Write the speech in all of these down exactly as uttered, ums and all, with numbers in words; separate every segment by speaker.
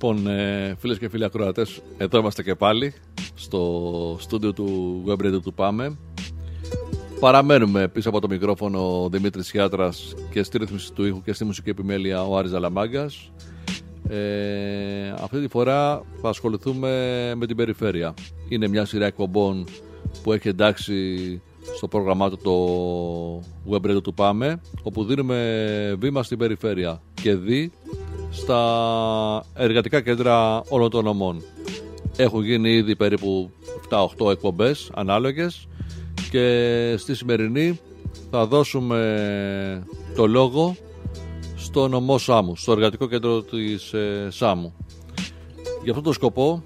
Speaker 1: Λοιπόν, ε, φίλες και φίλοι ακροατές, εδώ είμαστε και πάλι στο στούντιο του Web Radio του Πάμε. Παραμένουμε πίσω από το μικρόφωνο ο Δημήτρης Χιάτρας και στη ρύθμιση του ήχου και στη μουσική επιμέλεια ο Άρης Ζαλαμάγκας. Ε, αυτή τη φορά θα ασχοληθούμε με την περιφέρεια. Είναι μια σειρά εκπομπών που έχει εντάξει στο πρόγραμμά του το Web Radio του Πάμε, όπου δίνουμε βήμα στην περιφέρεια και δι στα εργατικά κέντρα όλων των νομών. Έχουν γίνει ήδη περίπου επτά οχτώ εκπομπές ανάλογες και στη σημερινή θα δώσουμε το λόγο στο νομό Σάμου, στο εργατικό κέντρο της ε, Σάμου. Για αυτόν τον σκοπό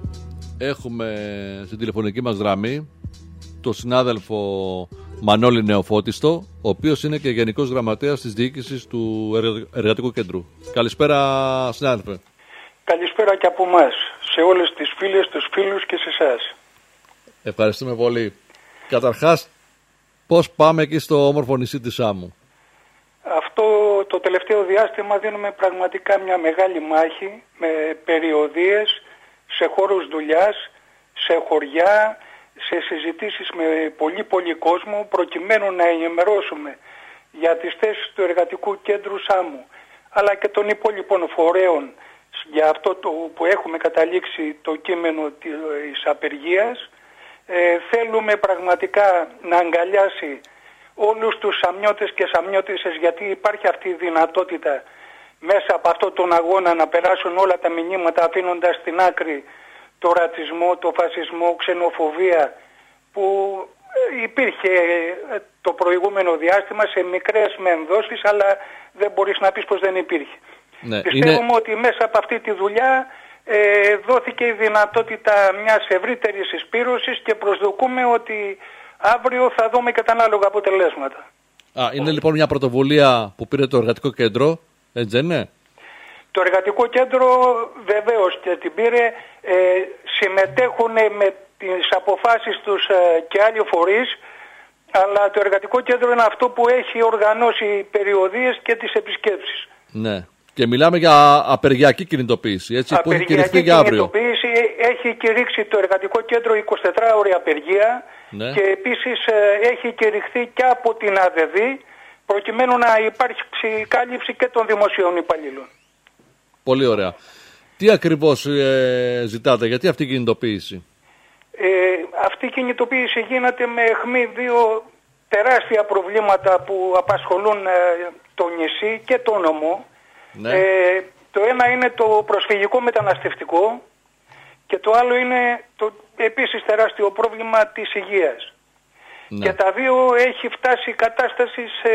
Speaker 1: έχουμε στην τηλεφωνική μας γραμμή τον συνάδελφο Μανώλη Νεοφώτιστο, ο οποίος είναι και Γενικός Γραμματέας της Διοίκησης του Εργατικού Κέντρου. Καλησπέρα, συνάδελφε.
Speaker 2: Καλησπέρα και από εμάς, σε όλες τις φίλες, τους φίλους και σε εσάς.
Speaker 1: Ευχαριστούμε πολύ. Καταρχάς, πώς πάμε εκεί στο όμορφο νησί της Σάμου?
Speaker 2: Αυτό το τελευταίο διάστημα δίνουμε πραγματικά μια μεγάλη μάχη με περιοδίες σε χώρους δουλειάς, σε χωριά, σε συζητήσεις με πολύ πολύ κόσμο, προκειμένου να ενημερώσουμε για τις θέσεις του Εργατικού Κέντρου Σάμου, αλλά και των υπόλοιπων φορέων για αυτό το που έχουμε καταλήξει το κείμενο της απεργίας. Ε, θέλουμε πραγματικά να αγκαλιάσει όλους τους σαμιώτες και σαμιώτισσες, γιατί υπάρχει αυτή η δυνατότητα μέσα από αυτόν τον αγώνα να περάσουν όλα τα μηνύματα, αφήνοντας στην άκρη το ρατσισμό, το φασισμό, ξενοφοβία που υπήρχε το προηγούμενο διάστημα σε μικρές μεν δόσεις, αλλά δεν μπορείς να πεις πως δεν υπήρχε. Ναι, Πιστεύουμε είναι... ότι μέσα από αυτή τη δουλειά ε, δόθηκε η δυνατότητα μιας ευρύτερης συσπήρωσης και προσδοκούμε ότι αύριο θα δούμε και τα ανάλογα αποτελέσματα.
Speaker 1: Α, είναι λοιπόν μια πρωτοβουλία που πήρε το Εργατικό Κέντρο, έτσι δεν είναι?
Speaker 2: Το Εργατικό Κέντρο βεβαίως και την πήρε, ε, συμμετέχουν με τις αποφάσεις τους ε, και άλλοι φορείς, αλλά το Εργατικό Κέντρο είναι αυτό που έχει οργανώσει περιοδίες και τις επισκέψεις.
Speaker 1: Ναι. Και μιλάμε για απεργιακή κινητοποίηση, έτσι, που έχει κηρυχθεί για αύριο.
Speaker 2: Κινητοποίηση έχει κηρύξει το Εργατικό Κέντρο εικοσιτετράωρη απεργία, ναι. Και επίσης ε, έχει κηρυχθεί και από την ΑΔΔ, προκειμένου να υπάρξει κάλυψη και των δημοσίων υπαλλήλων.
Speaker 1: Πολύ ωραία. Τι ακριβώς ε, ζητάτε, γιατί αυτή η κινητοποίηση?
Speaker 2: Ε, αυτή η κινητοποίηση γίνεται με αιχμή δύο τεράστια προβλήματα που απασχολούν ε, το νησί και το νομό. Ναι. Ε, το ένα είναι το προσφυγικό μεταναστευτικό και το άλλο είναι το επίσης τεράστιο πρόβλημα της υγείας. Ναι. Και τα δύο έχει φτάσει η κατάσταση σε,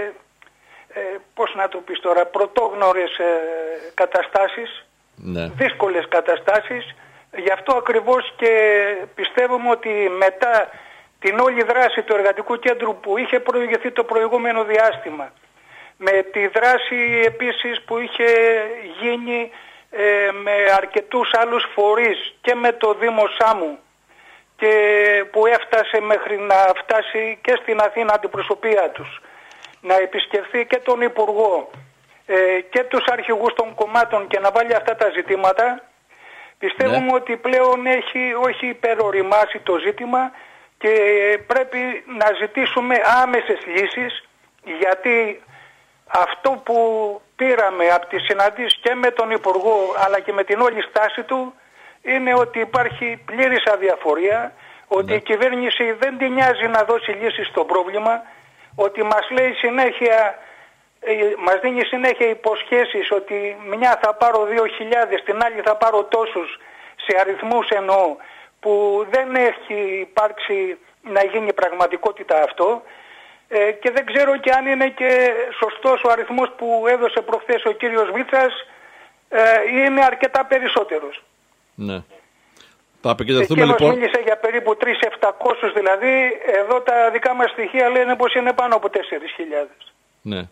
Speaker 2: ε, πώς να το πεις τώρα, πρωτόγνωρες ε, καταστάσεις, ναι. Δύσκολες καταστάσεις. Γι' αυτό ακριβώς και πιστεύουμε ότι μετά την όλη δράση του Εργατικού Κέντρου που είχε προηγηθεί το προηγούμενο διάστημα, με τη δράση επίσης που είχε γίνει ε, με αρκετούς άλλους φορείς και με το Δήμο Σάμου και που έφτασε μέχρι να φτάσει και στην Αθήνα αντιπροσωπεία τους, να επισκεφθεί και τον Υπουργό ε, και τους αρχηγούς των κομμάτων και να βάλει αυτά τα ζητήματα. Πιστεύουμε ναι. ότι πλέον έχει όχι υπεροριμάσει το ζήτημα και πρέπει να ζητήσουμε άμεσες λύσεις, γιατί αυτό που πήραμε από τις συναντήσεις και με τον Υπουργό αλλά και με την όλη στάση του είναι ότι υπάρχει πλήρης αδιαφορία, ότι ναι. η κυβέρνηση δεν την νοιάζει να δώσει λύσεις στο πρόβλημα, ότι μας λέει συνέχεια, μας δίνει συνέχεια υποσχέσεις ότι μια θα πάρω δύο χιλιάδες, την άλλη θα πάρω τόσους, σε αριθμούς εννοώ, που δεν έχει υπάρξει να γίνει πραγματικότητα αυτό. Ε, και δεν ξέρω και αν είναι και σωστός ο αριθμός που έδωσε προχθές ο κύριος Βίτσας, ε, είναι αρκετά περισσότερος.
Speaker 1: Ναι. Θα επικεντρωθούμε λοιπόν.
Speaker 2: Εκείνος μίλησε για περίπου τρεις χιλιάδες επτακόσιους, δηλαδή εδώ τα δικά μας στοιχεία λένε πως είναι πάνω από τέσσερις χιλιάδες.
Speaker 1: Ναι.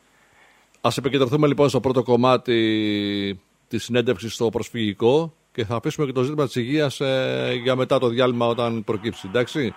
Speaker 1: Ας επικεντρωθούμε λοιπόν στο πρώτο κομμάτι της συνέντευξης στο προσφυγικό και θα αφήσουμε και το ζήτημα της υγείας ε, για μετά το διάλειμμα όταν προκύψει, εντάξει.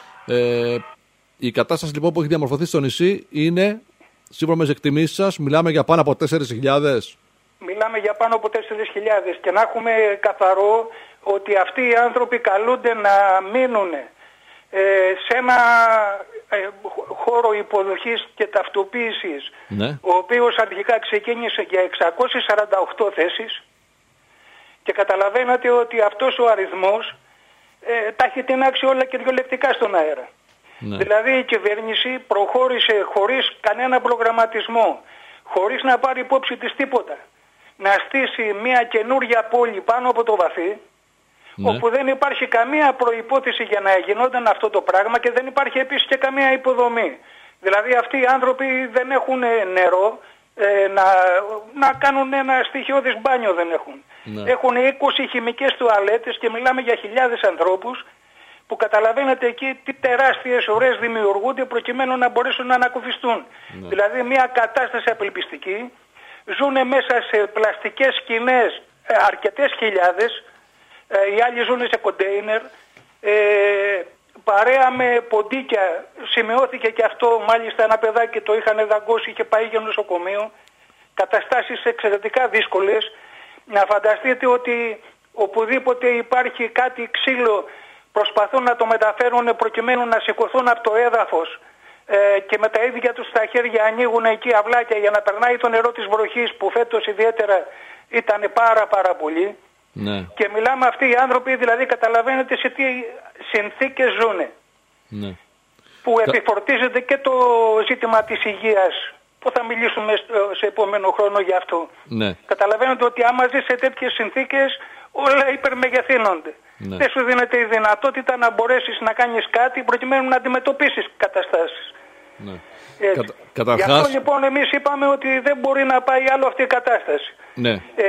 Speaker 1: Ε, η κατάσταση λοιπόν που έχει διαμορφωθεί στο νησί είναι, σύμφωνα με τις εκτιμήσεις σας, μιλάμε για πάνω από τέσσερις χιλιάδες.
Speaker 2: μιλάμε για πάνω από τέσσερις χιλιάδες, και να έχουμε καθαρό ότι αυτοί οι άνθρωποι καλούνται να μείνουν ε, σε ένα ε, χώρο υποδοχής και ταυτοποίησης, ναι. ο οποίος αρχικά ξεκίνησε για εξακόσιες σαράντα οκτώ θέσεις, και καταλαβαίνετε ότι αυτός ο αριθμός ε, τα έχει τεινάξει όλα κυριολεκτικά στον αέρα. Ναι. Δηλαδή η κυβέρνηση προχώρησε χωρίς κανένα προγραμματισμό, χωρίς να πάρει υπόψη της τίποτα, να στήσει μια καινούρια πόλη πάνω από το βαθύ, ναι. όπου δεν υπάρχει καμία προϋπόθεση για να γινόταν αυτό το πράγμα, και δεν υπάρχει επίσης και καμία υποδομή. Δηλαδή αυτοί οι άνθρωποι δεν έχουν νερό, ε, να, να κάνουν ένα στοιχειώδης μπάνιο δεν έχουν. Ναι. Έχουν είκοσι χημικές τουαλέτες και μιλάμε για χιλιάδες ανθρώπους, που καταλαβαίνετε εκεί τι τεράστιες ώρες δημιουργούνται προκειμένου να μπορέσουν να ανακουφιστούν. Ναι. Δηλαδή μια κατάσταση απελπιστική, ζουνε μέσα σε πλαστικές σκηνές ε, αρκετές χιλιάδες, ε, οι άλλοι ζουν σε κοντέινερ, ε, παρέα με ποντίκια, σημειώθηκε και αυτό, μάλιστα ένα παιδάκι το είχαν δαγκώσει, είχε πάει για νοσοκομείο, καταστάσεις εξαιρετικά δύσκολες. Να φανταστείτε ότι οπουδήποτε υπάρχει κάτι ξύλο, προσπαθούν να το μεταφέρουν προκειμένου να σηκωθούν από το έδαφος, ε, και με τα ίδια τους τα χέρια ανοίγουν εκεί αυλάκια για να περνάει το νερό της βροχής, που φέτος ιδιαίτερα ήταν πάρα πάρα πολύ. Ναι. Και μιλάμε αυτοί οι άνθρωποι, δηλαδή καταλαβαίνετε σε τι συνθήκες ζουνε. Ναι. Που Κα... επιφορτίζεται και το ζήτημα της υγείας, που θα μιλήσουμε σε επόμενο χρόνο γι' αυτό. Ναι. Καταλαβαίνετε ότι άμα ζεις σε τέτοιες συνθήκες όλα υπερμεγεθύνονται. Ναι. Δεν σου δίνεται η δυνατότητα να μπορέσεις να κάνεις κάτι προκειμένου να αντιμετωπίσεις καταστάσεις. Ναι. Κατα... Καταρχάς... Γι' αυτό λοιπόν εμείς είπαμε ότι δεν μπορεί να πάει άλλο αυτή η κατάσταση. Ναι. Ε,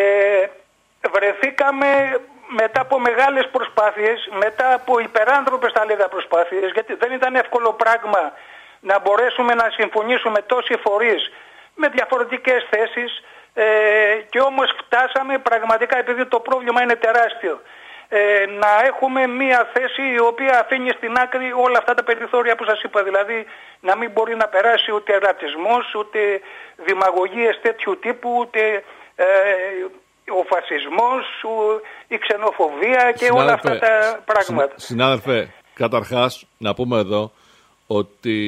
Speaker 2: βρεθήκαμε μετά από μεγάλες προσπάθειες, μετά από υπεράνθρωπες θα λέγα προσπάθειες, γιατί δεν ήταν εύκολο πράγμα να μπορέσουμε να συμφωνήσουμε τόσοι φορείς με διαφορετικές θέσεις, ε, και όμως φτάσαμε πραγματικά, επειδή το πρόβλημα είναι τεράστιο, ε, να έχουμε μία θέση η οποία αφήνει στην άκρη όλα αυτά τα περιθώρια που σας είπα, δηλαδή να μην μπορεί να περάσει ούτε ρατσισμός, ούτε δημαγωγίες τέτοιου τύπου, ούτε ε, ο φασισμός, η ξενοφοβία και συνάδελφε, όλα αυτά τα πράγματα.
Speaker 1: Συνάδελφε, καταρχάς να πούμε εδώ ότι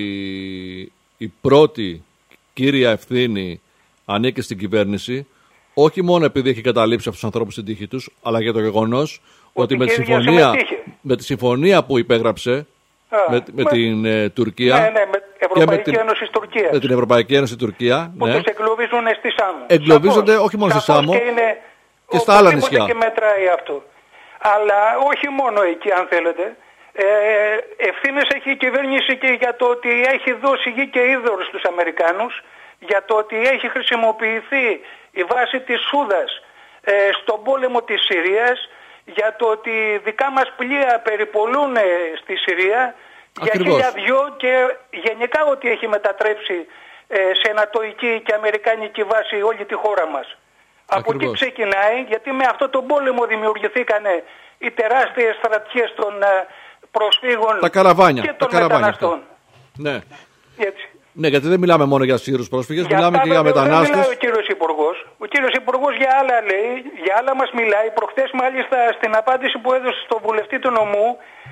Speaker 1: η πρώτη κύρια ευθύνη ανήκει στην κυβέρνηση, όχι μόνο επειδή έχει καταλήψει αυτούς τους ανθρώπους στην τύχη τους, αλλά για το γεγονός ότι, ότι με, τη συμφωνία, με τη συμφωνία που υπέγραψε Α, με, με, με την ε, Τουρκία,
Speaker 2: ναι, ναι, με Ευρωπαϊκή με την, Ένωση Τουρκία,
Speaker 1: με την Ευρωπαϊκή Ένωση Τουρκία,
Speaker 2: που
Speaker 1: ναι,
Speaker 2: τους εγκλωβίζουν στη Σάμο.
Speaker 1: Εγκλωβίζονται όχι μόνο στη Σάμο, και, είναι, και στα άλλα νησιά.
Speaker 2: Και μετράει αυτό. Αλλά όχι μόνο εκεί, αν θέλετε. Ε, ευθύνες έχει η κυβέρνηση και για το ότι έχει δώσει γη και είδωρ στους Αμερικάνους, για το ότι έχει χρησιμοποιηθεί η βάση της Σούδας ε, στον πόλεμο της Συρίας, για το ότι δικά μας πλοία περιπολούν στη Συρία. Ακριβώς. Για χίλια δυο, και γενικά ότι έχει μετατρέψει ε, σε ανατοϊκή και αμερικάνικη βάση όλη τη χώρα μας. Ακριβώς. Από εκεί ξεκινάει, γιατί με αυτό τον πόλεμο δημιουργηθήκαν οι τεράστιες στρατιές των προσφύγων
Speaker 1: τα καραβάνια,
Speaker 2: και των
Speaker 1: τα
Speaker 2: μεταναστών.
Speaker 1: Ναι. Έτσι. Ναι, γιατί δεν μιλάμε μόνο για Σύρους πρόσφυγες, για μιλάμε και για μετανάστες. Δεν μιλάει
Speaker 2: ο κύριος Υπουργός. Ο κύριος Υπουργός για άλλα λέει, για άλλα μας μιλάει. Προχτές μάλιστα στην απάντηση που έδωσε στο βουλευτή του νομού,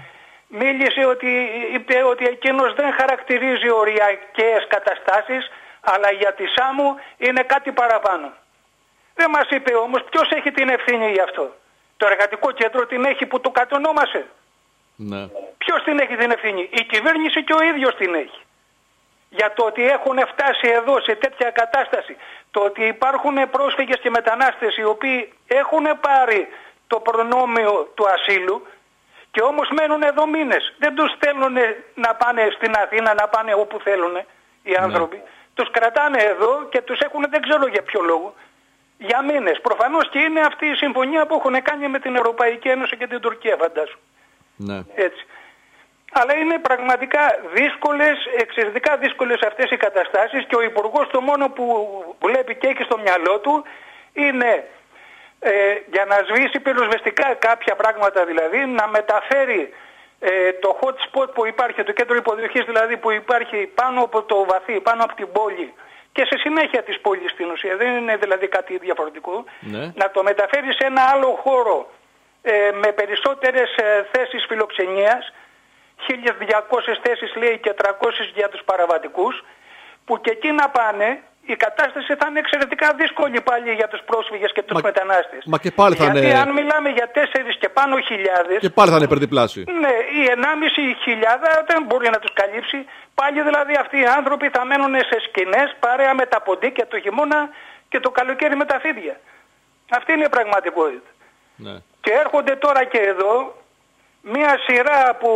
Speaker 2: μίλησε ότι, είπε ότι εκείνος δεν χαρακτηρίζει οριακές καταστάσεις, αλλά για τη Σάμου είναι κάτι παραπάνω. Δεν μας είπε όμως ποιος έχει την ευθύνη γι' αυτό. Το εργατικό κέντρο την έχει που το κατονόμασε. Ναι. Ποιος την έχει την ευθύνη? Η κυβέρνηση και ο ίδιος την έχει. Για το ότι έχουν φτάσει εδώ σε τέτοια κατάσταση, το ότι υπάρχουν πρόσφυγες και μετανάστες οι οποίοι έχουν πάρει το προνόμιο του ασύλου και όμως μένουν εδώ μήνες. Δεν τους στέλνουν να πάνε στην Αθήνα, να πάνε όπου θέλουν οι άνθρωποι. Ναι. Τους κρατάνε εδώ και τους έχουν, δεν ξέρω για ποιο λόγο, για μήνες. Προφανώς και είναι αυτή η συμφωνία που έχουν κάνει με την Ευρωπαϊκή Ένωση και την Τουρκία, φαντάσου. Ναι. Έτσι. Αλλά είναι πραγματικά δύσκολες, εξαιρετικά δύσκολες αυτές οι καταστάσεις, και ο Υπουργός το μόνο που βλέπει και έχει στο μυαλό του είναι ε, για να σβήσει πυροσβεστικά κάποια πράγματα, δηλαδή να μεταφέρει ε, το hot spot που υπάρχει, το κέντρο υποδοχής δηλαδή που υπάρχει πάνω από το βαθύ, πάνω από την πόλη και σε συνέχεια της πόλης στην ουσία, δεν είναι δηλαδή κάτι διαφορετικό,
Speaker 1: ναι.
Speaker 2: να το μεταφέρει σε ένα άλλο χώρο ε, με περισσότερες ε, θέσεις φιλοξενίας, χίλιες διακόσιες θέσεις λέει και τριακόσιες για τους παραβατικούς, που και εκεί να πάνε, η κατάσταση θα είναι εξαιρετικά δύσκολη πάλι για τους πρόσφυγες και τους μα, μετανάστες.
Speaker 1: Μα και πάλι θα
Speaker 2: Γιατί
Speaker 1: είναι...
Speaker 2: αν μιλάμε για τέσσερις και πάνω χιλιάδες...
Speaker 1: Και πάλι θα είναι υπερδιπλάσιο.
Speaker 2: Ναι, η ενάμιση χιλιάδα δεν μπορεί να τους καλύψει. Πάλι δηλαδή αυτοί οι άνθρωποι θα μένουν σε σκηνές παρέα με τα ποντίκια το χειμώνα και το καλοκαίρι με τα φίδια. Αυτή είναι η πραγματικότητα.
Speaker 1: Ναι.
Speaker 2: Και έρχονται τώρα και εδώ μία σειρά από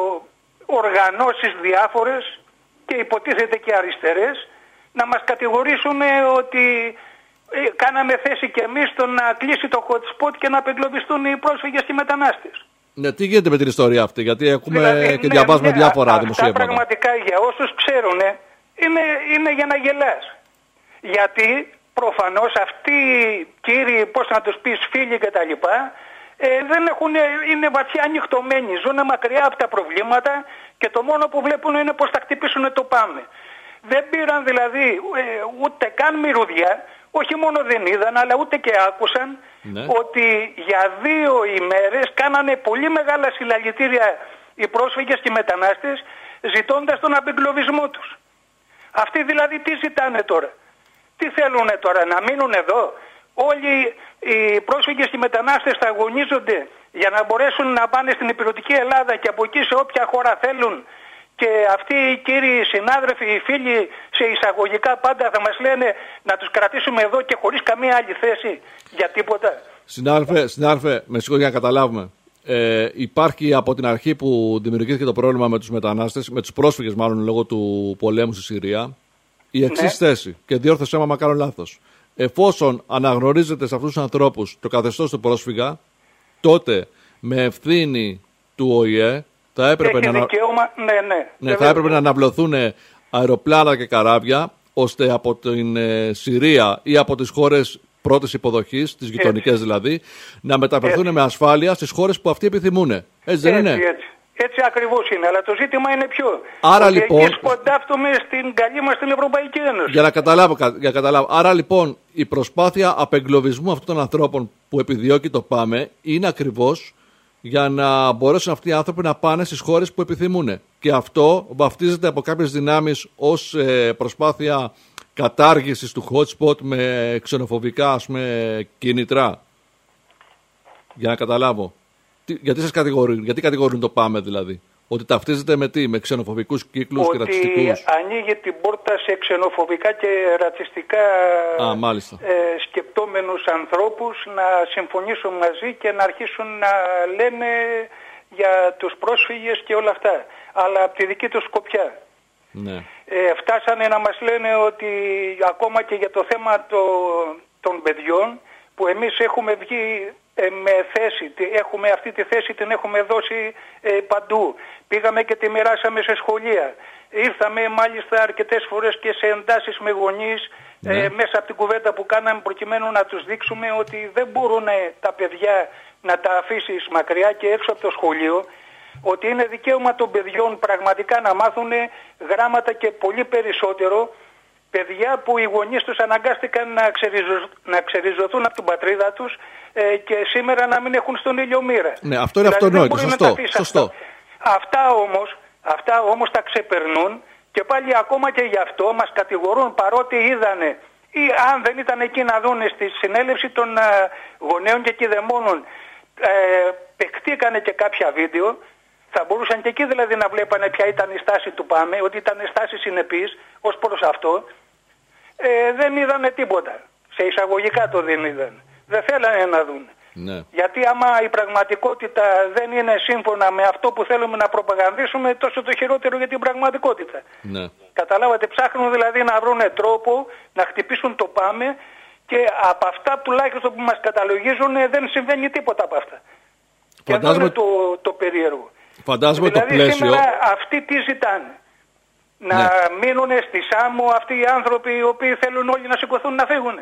Speaker 2: οργανώσεις διάφορες και υποτίθεται και αριστερές να μας κατηγορήσουν ότι ε, κάναμε θέση και εμείς στο να κλείσει το hot spot και να απεγκλωβιστούν οι πρόσφυγες και οι μετανάστες.
Speaker 1: Ναι, τι γίνεται με την ιστορία αυτή, γιατί έχουμε
Speaker 2: δηλαδή,
Speaker 1: και
Speaker 2: ναι,
Speaker 1: διαβάζουμε
Speaker 2: ναι,
Speaker 1: διάφορα
Speaker 2: αυτά
Speaker 1: δημοσιεύματα.
Speaker 2: Πραγματικά για όσους ξέρουν είναι, είναι για να γελάς. Γιατί προφανώς αυτοί οι κύριοι, πώς να τους πεις, φίλοι και τα λοιπά, ε, δεν έχουν, είναι βαθιά ανοιχτωμένοι, ζουν μακριά από τα προβλήματα και το μόνο που βλέπουν είναι πώς θα χτυπήσουν το πάμε. Δεν πήραν δηλαδή ε, ούτε καν μυρουδιά, όχι μόνο δεν είδαν αλλά ούτε και άκουσαν, ναι, ότι για δύο ημέρες κάνανε πολύ μεγάλα συλλαλητήρια οι πρόσφυγες και οι μετανάστες ζητώντας τον απεγκλωβισμό τους. Αυτοί δηλαδή τι ζητάνε τώρα? Τι θέλουν τώρα, να μείνουν εδώ? Όλοι οι πρόσφυγες και οι μετανάστες θα αγωνίζονται για να μπορέσουν να πάνε στην υπηρετική Ελλάδα και από εκεί σε όποια χώρα θέλουν, και αυτοί οι κύριοι συνάδελφοι, οι φίλοι σε εισαγωγικά πάντα θα μας λένε να τους κρατήσουμε εδώ και χωρίς καμία άλλη θέση για τίποτα.
Speaker 1: Συνάδελφε, συνάδελφε, με συγχωρείτε να καταλάβουμε. Ε, υπάρχει από την αρχή που δημιουργήθηκε το πρόβλημα με τους μετανάστες, με τους πρόσφυγες μάλλον λόγω του πολέμου στη Συρία, η εξής ναι. θέση, και διόρθωσέ με άμα κάνω λάθος. Εφόσον αναγνωρίζεται σε αυτούς τους ανθρώπους το καθεστώς του πρόσφυγα, τότε με ευθύνη του Ο Η Ε θα έπρεπε, να...
Speaker 2: δικαίωμα... ναι, ναι.
Speaker 1: Ναι, θα έπρεπε να αναβλωθούν αεροπλάνα και καράβια, ώστε από την ε, Συρία ή από τις χώρες πρώτης υποδοχής, τις γειτονικές δηλαδή, να μεταφερθούν έτσι με ασφάλεια στις χώρες που αυτοί επιθυμούν. Έτσι δεν
Speaker 2: έτσι,
Speaker 1: είναι?
Speaker 2: Έτσι. Έτσι ακριβώς είναι, αλλά το ζήτημα είναι ποιο?
Speaker 1: Άρα ότι λοιπόν...
Speaker 2: Εκεί σκοντάφτουμε στην καλή μας την Ευρωπαϊκή Ένωση.
Speaker 1: Για να καταλάβω, για να καταλάβω. Άρα λοιπόν η προσπάθεια απεγκλωβισμού αυτών των ανθρώπων που επιδιώκει το ΠΑΜΕ είναι ακριβώς για να μπορέσουν αυτοί οι άνθρωποι να πάνε στις χώρες που επιθυμούν. Και αυτό βαφτίζεται από κάποιες δυνάμεις ως ε, προσπάθεια κατάργησης του hot spot με ξενοφοβικά, ας πούμε, κίνητρα. Για να καταλάβω. Τι, γιατί σας κατηγορούν, γιατί κατηγορούν το ΠΑΜΕ δηλαδή? Ότι ταυτίζεται με τι, με ξενοφοβικούς κύκλους
Speaker 2: ότι
Speaker 1: και ρατσιστικούς?
Speaker 2: Ότι ανοίγει την πόρτα σε ξενοφοβικά και ρατσιστικά
Speaker 1: Α, μάλιστα.
Speaker 2: Ε, σκεπτόμενους ανθρώπους να συμφωνήσουν μαζί και να αρχίσουν να λένε για τους πρόσφυγες και όλα αυτά. Αλλά από τη δική τους σκοπιά.
Speaker 1: Ναι.
Speaker 2: Ε, φτάσανε να μας λένε ότι ακόμα και για το θέμα το, των παιδιών, που εμείς έχουμε βγει ε, με θέση, έχουμε αυτή τη θέση την έχουμε δώσει ε, παντού. Πήγαμε και τη μοιράσαμε σε σχολεία. Ήρθαμε μάλιστα αρκετές φορές και σε εντάσεις με γονείς, ναι, ε, μέσα από την κουβέντα που κάναμε προκειμένου να τους δείξουμε ότι δεν μπορούν τα παιδιά να τα αφήσεις μακριά και έξω από το σχολείο, ότι είναι δικαίωμα των παιδιών πραγματικά να μάθουν γράμματα και πολύ περισσότερο, παιδιά που οι γονείς τους αναγκάστηκαν να, ξεριζω... να ξεριζωθούν από την πατρίδα τους ε, και σήμερα να μην έχουν στον ήλιο μοίρα.
Speaker 1: Ναι, αυτό είναι δηλαδή αυτονόητο, σωστό. σωστό.
Speaker 2: Αυτά όμως, αυτά όμως τα ξεπερνούν και πάλι ακόμα και γι' αυτό μας κατηγορούν, παρότι είδανε ή αν δεν ήταν εκεί να δουν στη συνέλευση των ε, γονέων και κηδεμόνων, ε, παιχτήκανε και κάποια βίντεο. Θα μπορούσαν και εκεί δηλαδή να βλέπανε ποια ήταν η στάση του ΠΑΜΕ, ότι ήταν στάση συνεπής ως προς αυτό. Ε, δεν είδανε τίποτα. Σε εισαγωγικά το δεν είδαν. Δεν θέλανε να δουν.
Speaker 1: Ναι. Γιατί
Speaker 2: άμα η πραγματικότητα δεν είναι σύμφωνα με αυτό που θέλουμε να προπαγανδίσουμε, τόσο το χειρότερο για την πραγματικότητα.
Speaker 1: Ναι.
Speaker 2: Καταλάβατε, ψάχνουν δηλαδή να βρουν τρόπο να χτυπήσουν το ΠΑΜΕ και από αυτά τουλάχιστον που μας καταλογίζουν δεν συμβαίνει τίποτα από αυτά. Φαντάζομαι... Και αυτό είναι το, το περίεργο.
Speaker 1: Φαντάζομαι
Speaker 2: δηλαδή
Speaker 1: το πλαίσιο...
Speaker 2: σήμερα αυτοί τι ζητάνε? Να ναι. μείνουν στη Σάμο αυτοί οι άνθρωποι οι οποίοι θέλουν όλοι να σηκωθούν να φύγουν?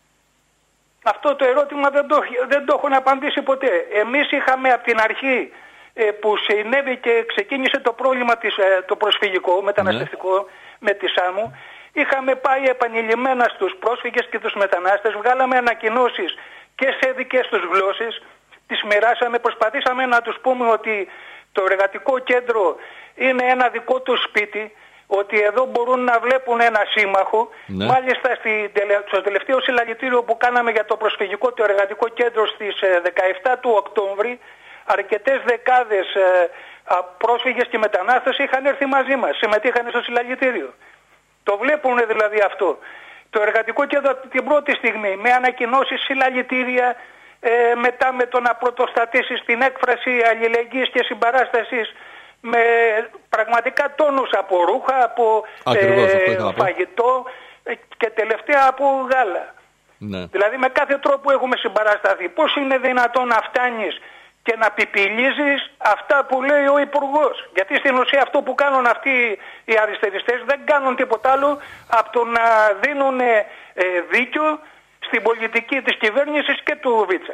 Speaker 2: Αυτό το ερώτημα δεν το, δεν το έχουν απαντήσει ποτέ. Εμείς είχαμε από την αρχή ε, που συνέβη και ξεκίνησε το πρόβλημα της, ε, το προσφυγικό, μεταναστευτικό, ναι, με τη Σάμο, Είχαμε πάει επανειλημμένα στους πρόσφυγες και τους μετανάστες, βγάλαμε ανακοινώσεις και σε δικές τους γλώσσες, τις μοιράσαμε, προσπαθήσαμε να τους πούμε ότι το εργατικό κέντρο είναι ένα δικό τους σπίτι, ότι εδώ μπορούν να βλέπουν ένα σύμμαχο. Ναι. Μάλιστα στη, στο τελευταίο συλλαλητήριο που κάναμε για το προσφυγικό το εργατικό κέντρο στις δεκαεφτά του Οκτώβρη, αρκετές δεκάδες πρόσφυγες και μετανάστες είχαν έρθει μαζί μας, συμμετείχαν στο συλλαλητήριο. Το βλέπουν δηλαδή αυτό. Το εργατικό κέντρο την πρώτη στιγμή με ανακοινώσεις, συλλαλητήρια, ε, μετά με το να πρωτοστατήσεις την έκφραση αλληλεγγύης και συμπαράστασης, με πραγματικά τόνους από ρούχα, από
Speaker 1: Ακριβώς,
Speaker 2: ε, φαγητό και τελευταία από γάλα.
Speaker 1: Ναι.
Speaker 2: Δηλαδή με κάθε τρόπο έχουμε συμπαρασταθεί. Πώς είναι δυνατόν να φτάνεις και να πιπιλίζεις αυτά που λέει ο Υπουργός? Γιατί στην ουσία αυτό που κάνουν αυτοί οι αριστεριστές δεν κάνουν τίποτα άλλο από το να δίνουν ε, δίκιο στην πολιτική της κυβέρνησης και του Βίτσα.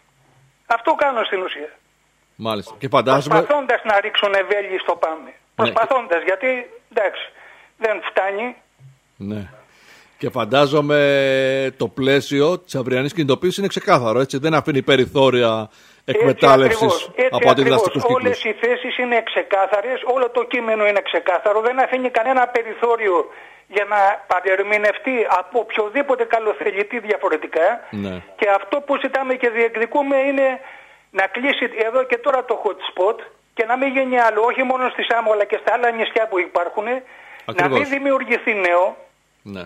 Speaker 2: Αυτό κάνουν στην ουσία.
Speaker 1: Μάλιστα. Και φαντάζομαι...
Speaker 2: Προσπαθώντας να ρίξουν βέλη στο ΠΑΜΕ. Ναι. Προσπαθώντας, γιατί εντάξει, δεν φτάνει.
Speaker 1: Ναι. Και φαντάζομαι το πλαίσιο της αυριανής κινητοποίησης είναι ξεκάθαρο, έτσι. Δεν αφήνει περιθώρια εκμετάλλευσης από αντιδραστικούς κύκλους.
Speaker 2: Όλες οι θέσεις είναι ξεκάθαρες, όλο το κείμενο είναι ξεκάθαρο, δεν αφήνει κανένα περιθώριο για να παντερμηνευτεί από οποιοδήποτε καλοθελητή διαφορετικά.
Speaker 1: Ναι.
Speaker 2: Και αυτό που ζητάμε και διεκδικούμε είναι να κλείσει εδώ και τώρα το hot spot και να μην γίνει άλλο, όχι μόνο στη Σάμο αλλά και στα άλλα νησιά που υπάρχουν. Ακριβώς. Να μην δημιουργηθεί νέο.
Speaker 1: Ναι.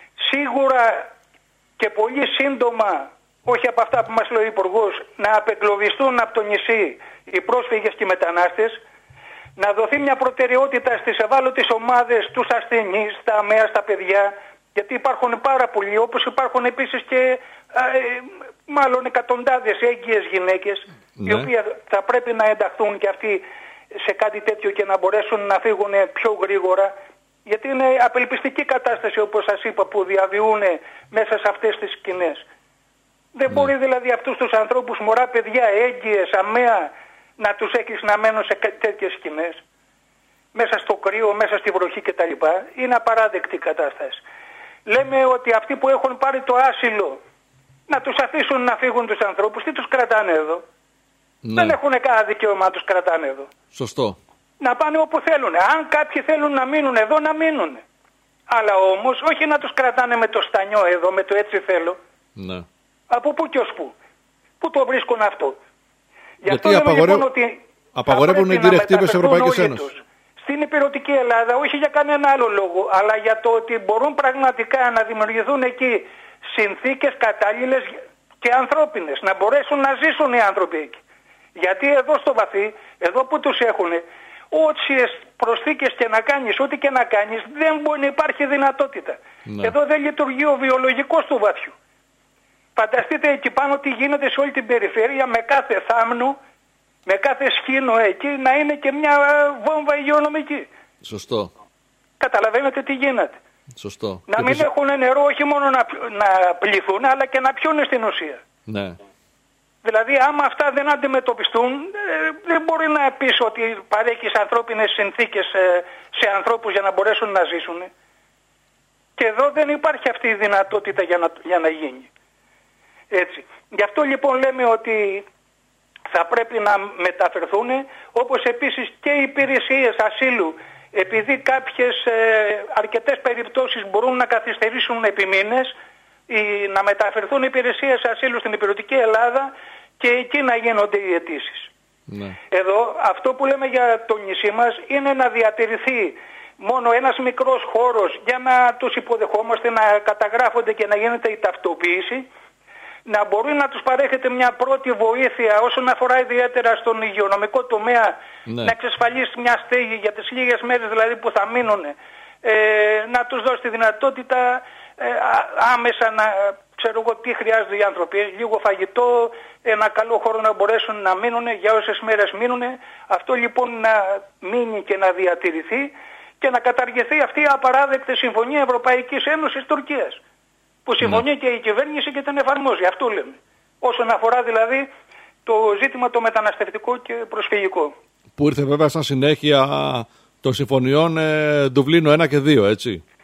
Speaker 2: Σίγουρα και πολύ σύντομα, όχι από αυτά που μας λέει ο Υπουργός, να απεγκλωβιστούν από το νησί οι πρόσφυγες και οι μετανάστες, να δοθεί μια προτεραιότητα στις ευάλωτες ομάδες, τους ασθενείς, τα αμαία, στα παιδιά, γιατί υπάρχουν πάρα πολλοί, όπως υπάρχουν επίσης και ε, μάλλον εκατοντάδες έγκυες γυναίκες, ναι. οι οποίες θα πρέπει να ενταχθούν και αυτοί σε κάτι τέτοιο και να μπορέσουν να φύγουν πιο γρήγορα. Γιατί είναι απελπιστική κατάσταση, όπως σας είπα, που διαβιούν μέσα σε αυτές τις σκηνές. Δεν mm. μπορεί δηλαδή αυτούς τους ανθρώπους, μωρά παιδιά, έγκυες, αμαία, να τους έχεις να μένουν σε τέτοιες σκηνές. Μέσα στο κρύο, μέσα στη βροχή κτλ. Είναι απαράδεκτη κατάσταση. Λέμε ότι αυτοί που έχουν πάρει το άσυλο, να τους αφήσουν να φύγουν τους ανθρώπους. Τι τους κρατάνε εδώ? Ναι. Δεν έχουν κανένα δικαίωμα να τους κρατάνε εδώ.
Speaker 1: Σωστό.
Speaker 2: Να πάνε όπου θέλουν. Αν κάποιοι θέλουν να μείνουν εδώ, να μείνουν. Αλλά όμως όχι να τους κρατάνε με το στανιό εδώ, με το έτσι θέλω.
Speaker 1: Ναι.
Speaker 2: Από πού και ως πού. Πού το βρίσκουν αυτό? Γι'
Speaker 1: Γιατί
Speaker 2: αυτό
Speaker 1: απαγορεύουν,
Speaker 2: λοιπόν ότι
Speaker 1: απαγορεύουν οι διρεκτίβες Ευρωπαϊκής Ένωσης.
Speaker 2: Στην υπηρετική Ελλάδα, όχι για κανένα άλλο λόγο, αλλά για το ότι μπορούν πραγματικά να δημιουργηθούν εκεί συνθήκες κατάλληλες και ανθρώπινες, να μπορέσουν να ζήσουν οι άνθρωποι εκεί. Γιατί εδώ στο βαθύ, εδώ που τους έχουν, όσες προσθήκες και να κάνεις, ό,τι και να κάνεις, δεν μπορεί να υπάρχει δυνατότητα. Ναι. Εδώ δεν λειτουργεί ο βιολογικός του βαθιού. Φανταστείτε εκεί πάνω τι γίνεται σε όλη την περιφέρεια, με κάθε θάμνο, με κάθε σκήνο εκεί να είναι και μια βόμβα υγειονομική.
Speaker 1: Σωστό.
Speaker 2: Καταλαβαίνετε τι γίνεται.
Speaker 1: Σωστό.
Speaker 2: Να
Speaker 1: και
Speaker 2: μην
Speaker 1: πίσω...
Speaker 2: έχουν νερό, όχι μόνο να, να πληθούν, αλλά και να πιούν στην ουσία.
Speaker 1: Ναι.
Speaker 2: Δηλαδή άμα αυτά δεν αντιμετωπιστούν, ε, δεν μπορεί να πεις ότι παρέχεις ανθρώπινες συνθήκες ε, σε ανθρώπους για να μπορέσουν να ζήσουν. Και εδώ δεν υπάρχει αυτή η δυνατότητα για να, για να γίνει. Έτσι. Γι' αυτό λοιπόν λέμε ότι θα πρέπει να μεταφερθούν, όπως επίσης και οι υπηρεσίες ασύλου, επειδή κάποιες ε, αρκετές περιπτώσεις μπορούν να καθυστερήσουν επί μήνες, ή να μεταφερθούν οι υπηρεσίες ασύλου στην υπηρετική Ελλάδα και εκεί να γίνονται οι αιτήσεις. Ναι. Εδώ αυτό που λέμε για το νησί μας είναι να διατηρηθεί μόνο ένας μικρός χώρος για να τους υποδεχόμαστε, να καταγράφονται και να γίνεται η ταυτοποίηση, να μπορεί να τους παρέχεται μια πρώτη βοήθεια όσον αφορά ιδιαίτερα στον υγειονομικό τομέα, ναι. να εξασφαλίσει μια στέγη για τις λίγες μέρες δηλαδή που θα μείνουν, ε, να τους δώσει τη δυνατότητα ε, άμεσα να ξέρω εγώ τι χρειάζονται οι άνθρωποι, λίγο φαγητό, ένα καλό χώρο να μπορέσουν να μείνουν για όσες μέρες μείνουν. Αυτό λοιπόν να μείνει και να διατηρηθεί και να καταργηθεί αυτή η απαράδεκτη συμφωνία Ευρωπαϊκής Ένωσης Τουρκίας, που συμφωνεί ναι. και η κυβέρνηση και την εφαρμόζει. Αυτό λέμε. Όσον αφορά δηλαδή το ζήτημα το μεταναστευτικό και προσφυγικό.
Speaker 1: Που ήρθε βέβαια σαν συνέχεια των συμφωνιών ε, Δουβλίνο ένα και δύο, έτσι.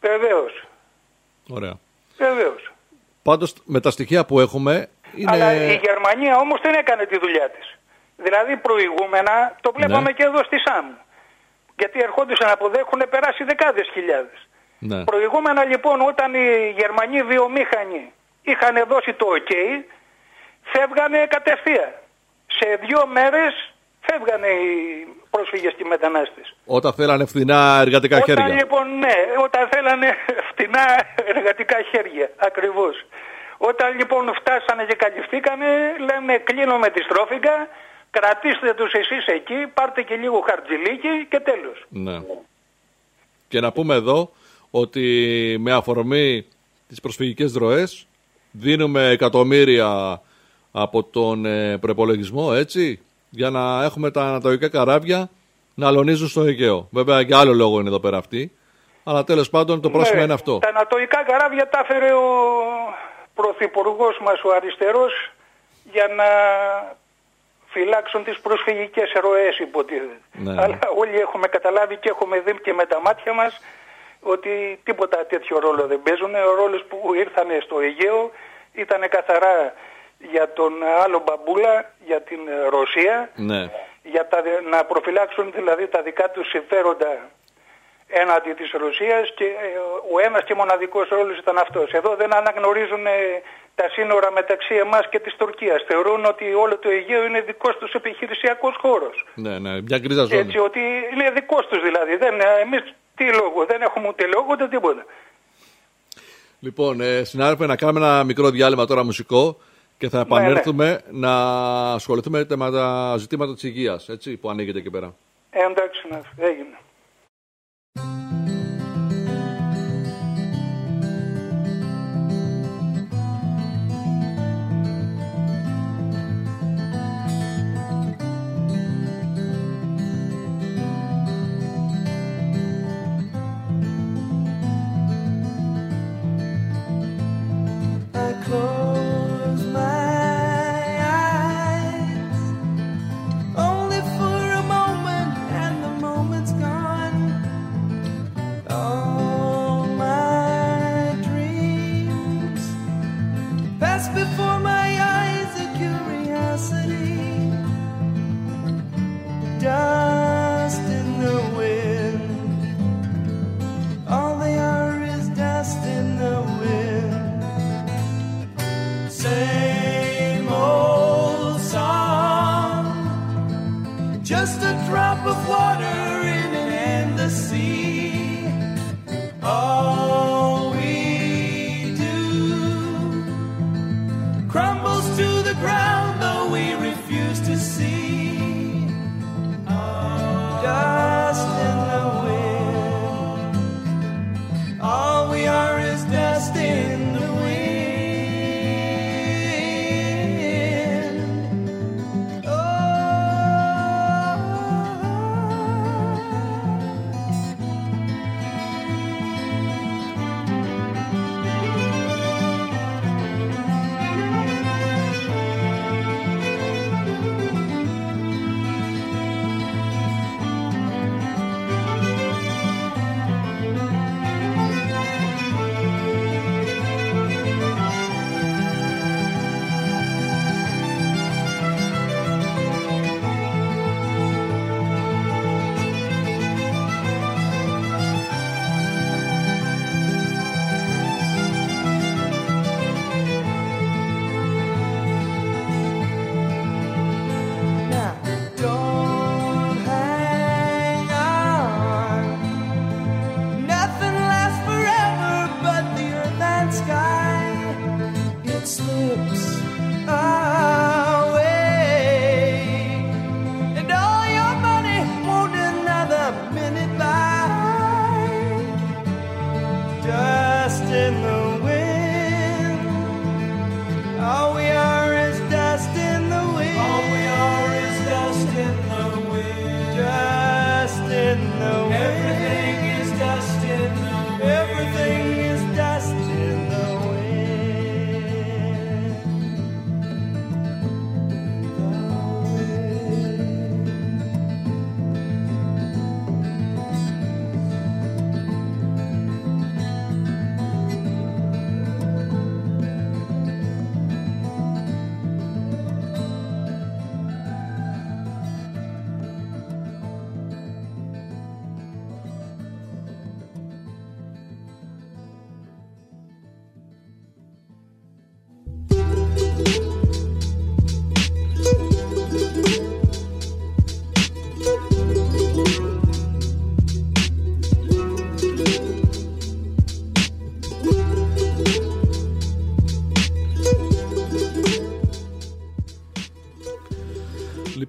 Speaker 2: Βεβαίως.
Speaker 1: Ωραία.
Speaker 2: Βεβαίως.
Speaker 1: Πάντως με τα στοιχεία που έχουμε είναι...
Speaker 2: Αλλά η Γερμανία όμως δεν έκανε τη δουλειά της. Δηλαδή προηγούμενα το βλέπαμε ναι. και εδώ στη ΣΑΜ. Γιατί ερχόντουσαν να αποδέχουν περάσει δεκάδες χιλιάδες. Ναι. Προηγούμενα λοιπόν όταν οι Γερμανοί βιομήχανοι είχαν δώσει το OK, φεύγανε κατευθείαν. Σε δύο μέρες φεύγανε οι πρόσφυγες και οι μετανάστες.
Speaker 1: Όταν θέλανε φθηνά εργατικά
Speaker 2: όταν,
Speaker 1: χέρια.
Speaker 2: Όταν λοιπόν ναι, όταν θέλανε φθηνά εργατικά χέρια, ακριβώς. Όταν λοιπόν φτάσανε και καλυφθήκανε, λένε κλείνουμε τη στρόφιγγα, κρατήστε τους εσείς εκεί, πάρτε και λίγο χαρτζηλίκι και τέλος.
Speaker 1: Ναι. Και να πούμε εδώ ότι με αφορμή τις προσφυγικές ροές δίνουμε εκατομμύρια από τον ε, προπολογισμό, έτσι, για να έχουμε τα ανατολικά καράβια να αλωνίζουν στο Αιγαίο. Βέβαια για άλλο λόγο είναι εδώ πέρα αυτή, αλλά τέλος πάντων το πρόσημο ναι, είναι αυτό.
Speaker 2: Τα ανατολικά καράβια τα έφερε ο πρωθυπουργός μας ο αριστερός για να φυλάξουν τις προσφυγικές ροές, υποτίθεται. Ναι. Αλλά όλοι έχουμε καταλάβει και έχουμε δει και με τα μάτια μας ότι τίποτα τέτοιο ρόλο δεν παίζουν. Ο ρόλος που ήρθανε στο Αιγαίο ήταν καθαρά για τον άλλο μπαμπούλα, για την Ρωσία, ναι. για τα, να προφυλάξουν δηλαδή τα δικά τους συμφέροντα έναντι της Ρωσίας, και ο ένας και μοναδικός ρόλος ήταν αυτός. Εδώ δεν αναγνωρίζουν τα σύνορα μεταξύ εμάς και της Τουρκίας. Θεωρούν ότι όλο το Αιγαίο είναι δικός τους επιχειρησιακός χώρος.
Speaker 1: Ναι, ναι, μια γκρίζα ζώνη.
Speaker 2: Έτσι, ότι είναι δικός τους δηλαδή. Δεν, εμείς τι λόγο, δεν έχουμε ούτε λόγο ούτε τίποτα.
Speaker 1: Λοιπόν, ε, συνάδελφε, να κάνουμε ένα μικρό διάλειμμα τώρα μουσικό και θα επανέλθουμε ναι, ναι. να ασχοληθούμε με τα ζητήματα της υγείας, έτσι, που ανοίγεται εκεί πέρα.
Speaker 2: Ε, εντάξει, ναι, έγινε.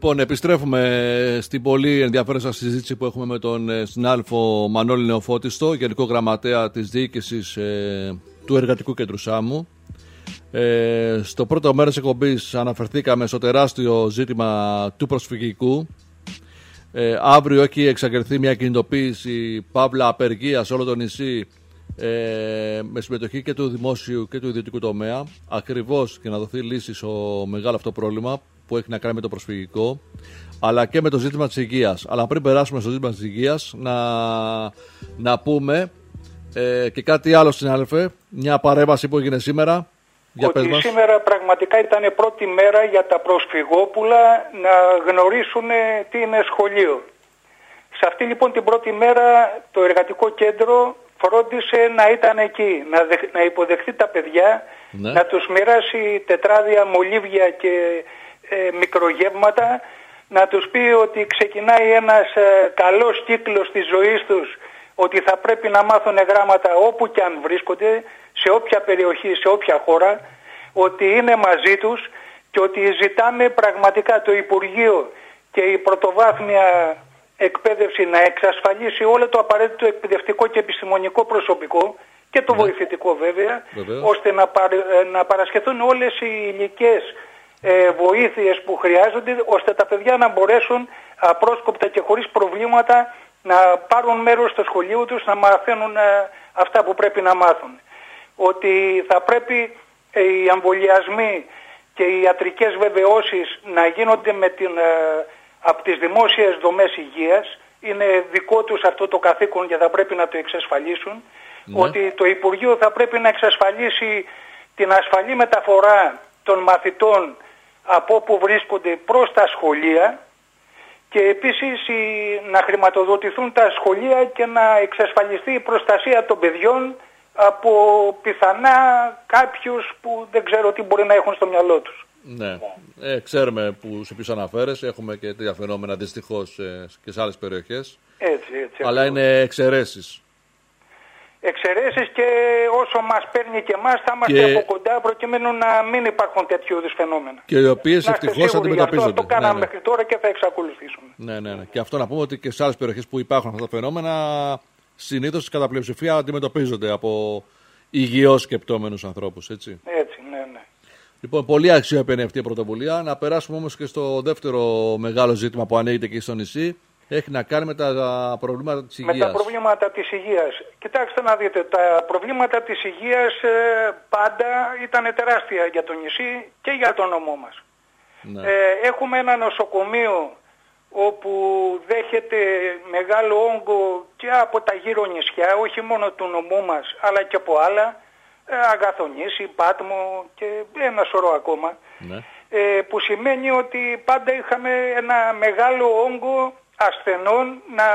Speaker 1: Λοιπόν, επιστρέφουμε στην πολύ ενδιαφέρουσα συζήτηση που έχουμε με τον συνάδελφο Μανώλη Νεοφώτιστο, Γενικό Γραμματέα της Διοίκησης ε, του Εργατικού Κέντρου Σάμου. Ε, στο πρώτο μέρος εκπομπής αναφερθήκαμε στο τεράστιο ζήτημα του προσφυγικού. Ε, αύριο έχει εξαγγελθεί μια κινητοποίηση παύλα απεργία σε όλο το νησί, ε, με συμμετοχή και του δημόσιου και του ιδιωτικού τομέα, ακριβώς για να δοθεί λύση στο μεγάλο αυτό πρόβλημα που έχει να κάνει με το προσφυγικό, αλλά και με το ζήτημα της υγείας. Αλλά πριν περάσουμε στο ζήτημα της υγείας, να, να πούμε ε, και κάτι άλλο, συνάδελφε, μια παρέμβαση που έγινε σήμερα. Για
Speaker 2: ότι σήμερα πραγματικά ήταν πρώτη μέρα για τα προσφυγόπουλα να γνωρίσουν τι είναι σχολείο. Σε αυτή λοιπόν την πρώτη μέρα το εργατικό κέντρο φρόντισε να ήταν εκεί, να, δεχ, να υποδεχθεί τα παιδιά, ναι. να τους μοιράσει τετράδια μολύβια και ε, μικρογεύματα, να τους πει ότι ξεκινάει ένας ε, καλός κύκλος της ζωής τους, ότι θα πρέπει να μάθουν γράμματα όπου και αν βρίσκονται, σε όποια περιοχή, σε όποια χώρα, ότι είναι μαζί τους και ότι ζητάμε πραγματικά το Υπουργείο και η πρωτοβάθμια εκπαίδευση να εξασφαλίσει όλο το απαραίτητο εκπαιδευτικό και επιστημονικό προσωπικό και το ναι. βοηθητικό βέβαια, Βεβαίως. ώστε να, παρα, να παρασχεθούν όλες οι υλικές ε, βοήθειες που χρειάζονται, ώστε τα παιδιά να μπορέσουν απρόσκοπτα και χωρίς προβλήματα να πάρουν μέρος στο σχολείο τους, να μαθαίνουν ε, αυτά που πρέπει να μάθουν. Ότι θα πρέπει ε, οι εμβολιασμοί και οι ιατρικές βεβαιώσεις να γίνονται με την, ε, από τις δημόσιες δομές υγείας. Είναι δικό τους αυτό το καθήκον και θα πρέπει να το εξασφαλίσουν. Ναι. Ότι το Υπουργείο θα πρέπει να εξασφαλίσει την ασφαλή μεταφορά των μαθητών από όπου βρίσκονται προς τα σχολεία. Και επίσης να χρηματοδοτηθούν τα σχολεία και να εξασφαλιστεί η προστασία των παιδιών από πιθανά κάποιους που δεν ξέρω τι μπορεί να έχουν στο μυαλό τους.
Speaker 1: Ναι, ε, ξέρουμε που σε ποιους αναφέρεσαι, έχουμε και τέτοια φαινόμενα δυστυχώς ε, και σε άλλες περιοχές.
Speaker 2: Έτσι, έτσι.
Speaker 1: Αλλά αυτό. Είναι εξαιρέσεις.
Speaker 2: Εξαιρέσεις και όσο μας παίρνει και εμάς θα είμαστε και... από κοντά προκειμένου να μην υπάρχουν τέτοιου είδους φαινόμενα.
Speaker 1: Και οι οποίες ευτυχώς αντιμετωπίζονται.
Speaker 2: Αυτό το κάναμε
Speaker 1: ναι, ναι.
Speaker 2: μέχρι τώρα και θα εξακολουθήσουμε.
Speaker 1: Ναι, ναι, ναι. Και αυτό να πούμε ότι και σε άλλες περιοχές που υπάρχουν αυτά τα φαινόμενα συνήθως κατά πλειοψηφία αντιμετωπίζονται από υγιώς σκεπτόμενους ανθρώπους, έτσι.
Speaker 2: Έτσι, ναι, ναι.
Speaker 1: Λοιπόν, πολύ αξιέπαινη αυτή η πρωτοβουλία. Να περάσουμε όμως και στο δεύτερο μεγάλο ζήτημα που ανοίγεται εκεί στο νησί. Έχει να κάνει με τα προβλήματα της υγείας.
Speaker 2: Με τα προβλήματα της υγείας. Κοιτάξτε να δείτε, τα προβλήματα της υγείας ε, πάντα ήταν τεράστια για το νησί και για τον νομό μας. Ναι. Ε, έχουμε ένα νοσοκομείο όπου δέχεται μεγάλο όγκο και από τα γύρω νησιά, όχι μόνο του νομού μας, αλλά και από άλλα, ε, Αγαθονήσι, Πάτμο και ένα σωρό ακόμα, ναι. ε, που σημαίνει ότι πάντα είχαμε ένα μεγάλο όγκο ασθενών να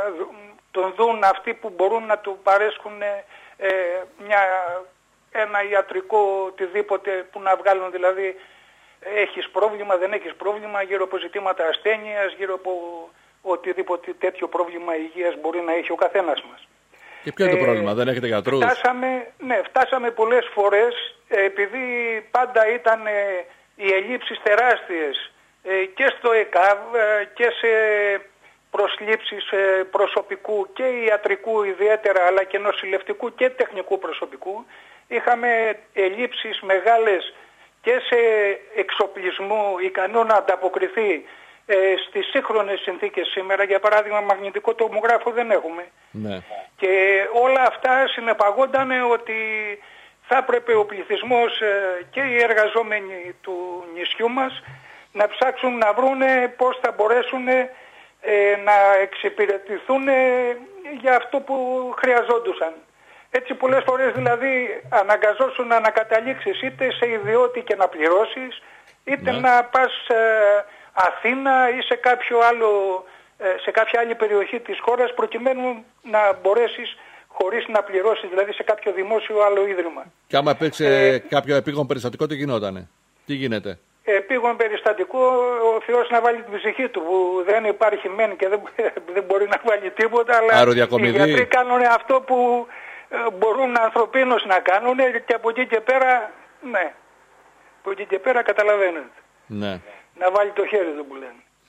Speaker 2: τον δουν αυτοί που μπορούν να του παρέσχουν ε, μια, ένα ιατρικό οτιδήποτε που να βγάλουν, δηλαδή έχεις πρόβλημα, δεν έχεις πρόβλημα, γύρω από ζητήματα ασθένειας, γύρω από οτιδήποτε τέτοιο πρόβλημα υγείας μπορεί να έχει ο καθένας μας.
Speaker 1: Και ποιο είναι το ε, πρόβλημα, δεν έχετε γιατρούς?
Speaker 2: Φτάσαμε, ναι, φτάσαμε πολλές φορές, ε, επειδή πάντα ήταν ε, οι ελλείψεις τεράστιες ε, και στο ΕΚΑΒ ε, και σε προσλήψεις ε, προσωπικού και ιατρικού ιδιαίτερα, αλλά και νοσηλευτικού και τεχνικού προσωπικού. Είχαμε ελλείψεις μεγάλες και σε εξοπλισμό ικανό να ανταποκριθεί ε, στις σύγχρονες συνθήκες σήμερα. Για παράδειγμα, μαγνητικό τομογράφο δεν έχουμε. Ναι. Και όλα αυτά συνεπαγόταν ότι θα έπρεπε ο πληθυσμός ε, και οι εργαζόμενοι του νησιού μας να ψάξουν να βρούνε πώς θα μπορέσουν ε, να εξυπηρετηθούν για αυτό που χρειαζόντουσαν. Έτσι πολλές φορές δηλαδή αναγκαζόσουν να ανακαταλήξεις είτε σε ιδιώτη και να πληρώσεις, είτε ναι. να πας ε, Αθήνα ή σε, κάποιο άλλο, ε, σε κάποια άλλη περιοχή της χώρας προκειμένου να μπορέσεις χωρίς να πληρώσεις, δηλαδή σε κάποιο δημόσιο άλλο ίδρυμα. Και
Speaker 1: άμα υπήρξε ε, κάποιο επίγον περιστατικό, τι γινότανε, τι γίνεται?
Speaker 2: Επίγον περιστατικό, ο Θεός να βάλει την ψυχή του, που δεν υπάρχει μεν και δεν, δεν μπορεί να βάλει τίποτα, αλλά οι γιατροί κάνουν αυτό που μπορούν ανθρωπίνως να κάνουν και από εκεί και πέρα, ναι, από εκεί και πέρα καταλαβαίνετε.
Speaker 1: Ναι.
Speaker 2: Να βάλει το χέρι του που λένε.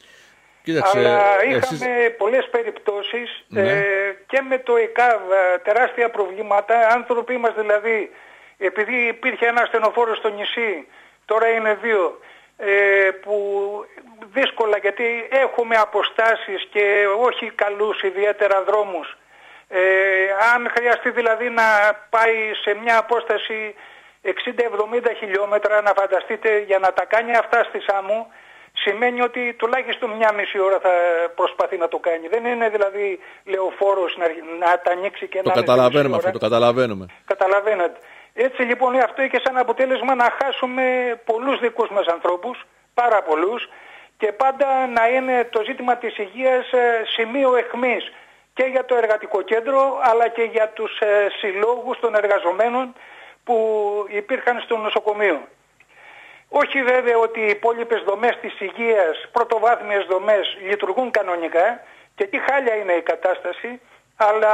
Speaker 1: Κοίταξε,
Speaker 2: αλλά είχαμε
Speaker 1: εσείς...
Speaker 2: πολλές περιπτώσεις
Speaker 1: ναι.
Speaker 2: ε, και με το ΕΚΑΒ τεράστια προβλήματα. Άνθρωποι μας δηλαδή, επειδή υπήρχε ένα ασθενοφόρο στο νησί, τώρα είναι δύο, ε, που δύσκολα, γιατί έχουμε αποστάσεις και όχι καλούς ιδιαίτερα δρόμους. Ε, αν χρειαστεί δηλαδή να πάει σε μια απόσταση εξήντα εβδομήντα χιλιόμετρα, να φανταστείτε, για να τα κάνει αυτά στη Σάμου, σημαίνει ότι τουλάχιστον μια μισή ώρα θα προσπαθεί να το κάνει. Δεν είναι δηλαδή λεωφόρος να, να τα ανοίξει και
Speaker 1: το
Speaker 2: να... Το
Speaker 1: καταλαβαίνουμε αυτό, το καταλαβαίνουμε.
Speaker 2: Καταλαβαίνετε. Έτσι λοιπόν αυτό είχε σαν αποτέλεσμα να χάσουμε πολλούς δικούς μας ανθρώπους, πάρα πολλούς, και πάντα να είναι το ζήτημα της υγείας σημείο αιχμής και για το εργατικό κέντρο, αλλά και για τους συλλόγους των εργαζομένων που υπήρχαν στο νοσοκομείο. Όχι βέβαια ότι οι υπόλοιπες δομές της υγείας, πρωτοβάθμιες δομές, λειτουργούν κανονικά και τι χάλια είναι η κατάσταση, αλλά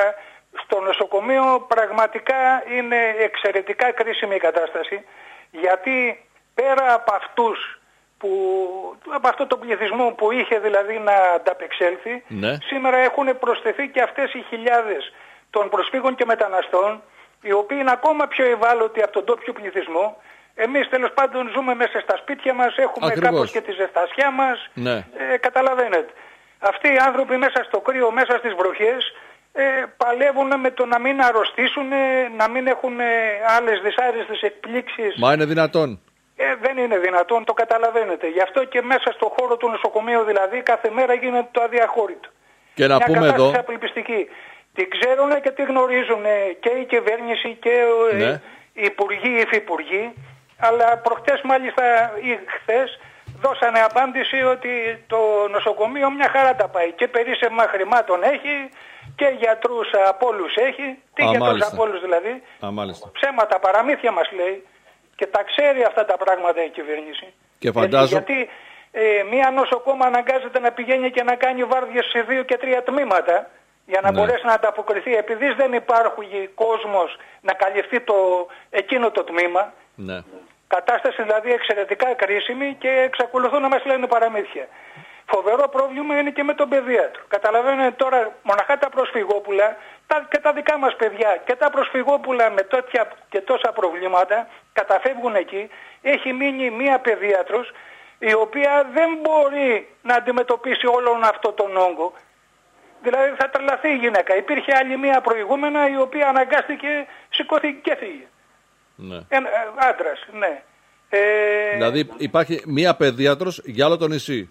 Speaker 2: στο νοσοκομείο πραγματικά είναι εξαιρετικά κρίσιμη η κατάσταση, γιατί πέρα από αυτούς που, από αυτό το πληθυσμό που είχε δηλαδή να ανταπεξέλθει, ναι. σήμερα έχουν προσθεθεί και αυτές οι χιλιάδες των προσφύγων και μεταναστών, οι οποίοι είναι ακόμα πιο ευάλωτοι από τον τόπιο πληθυσμό. Εμείς τέλος πάντων ζούμε μέσα στα σπίτια μας, έχουμε Ακριβώς. κάπως και τη ζεστασιά μας, ναι. ε, καταλαβαίνετε. Αυτοί οι άνθρωποι μέσα στο κρύο, μέσα στις βροχές, ε, παλεύουν με το να μην αρρωστήσουν, να μην έχουν άλλες δυσάρεστες εκπλήξεις.
Speaker 1: Μα είναι δυνατόν.
Speaker 2: Ε, δεν είναι δυνατόν, το καταλαβαίνετε. Γι' αυτό και μέσα στο χώρο του νοσοκομείου δηλαδή κάθε μέρα γίνεται το αδιαχώρητο.
Speaker 1: Και να
Speaker 2: Μια
Speaker 1: πούμε εδώ...
Speaker 2: απελπιστική. Τι ξέρουν και τι γνωρίζουν και η κυβέρνηση και ναι. οι υπουργοί, οι υφυπουργοί. Αλλά προχτές μάλιστα ή χθες δώσανε απάντηση ότι το νοσοκομείο μια χαρά τα πάει. Και περίσσευμα χρημάτων έχει και γιατρούς από όλους έχει. Τι Α, γιατρούς από όλους δηλαδή.
Speaker 1: Α,
Speaker 2: Ψέματα, παραμύθια μας λέει. Και τα ξέρει αυτά τα πράγματα η κυβέρνηση.
Speaker 1: Και φαντάζομαι...
Speaker 2: Γιατί ε, μια νοσοκόμα αναγκάζεται να πηγαίνει και να κάνει βάρδιες σε δύο και τρία τμήματα για να ναι. μπορέσει να ανταποκριθεί. Επειδή δεν υπάρχει κόσμος να καλυφθεί το, εκείνο το τμήμα.
Speaker 1: Ναι.
Speaker 2: Κατάσταση δηλαδή εξαιρετικά κρίσιμη και εξακολουθούν να μας λένε παραμύθια. Φοβερό πρόβλημα είναι και με τον παιδίατρο. Καταλαβαίνετε τώρα μοναχά τα προσφυγόπουλα τα, και τα δικά μας παιδιά και τα προσφυγόπουλα με τέτοια και τόσα προβλήματα καταφεύγουν εκεί. Έχει μείνει μία παιδίατρος η οποία δεν μπορεί να αντιμετωπίσει όλον αυτό τον όγκο. Δηλαδή θα τρελαθεί η γυναίκα. Υπήρχε άλλη μία προηγούμενα η οποία αναγκάστηκε, σηκώθηκε και φύγε.
Speaker 1: Ναι.
Speaker 2: Ε, άντρας, ναι. Ε,
Speaker 1: δηλαδή υπάρχει μία παιδίατρος για όλο το νησί.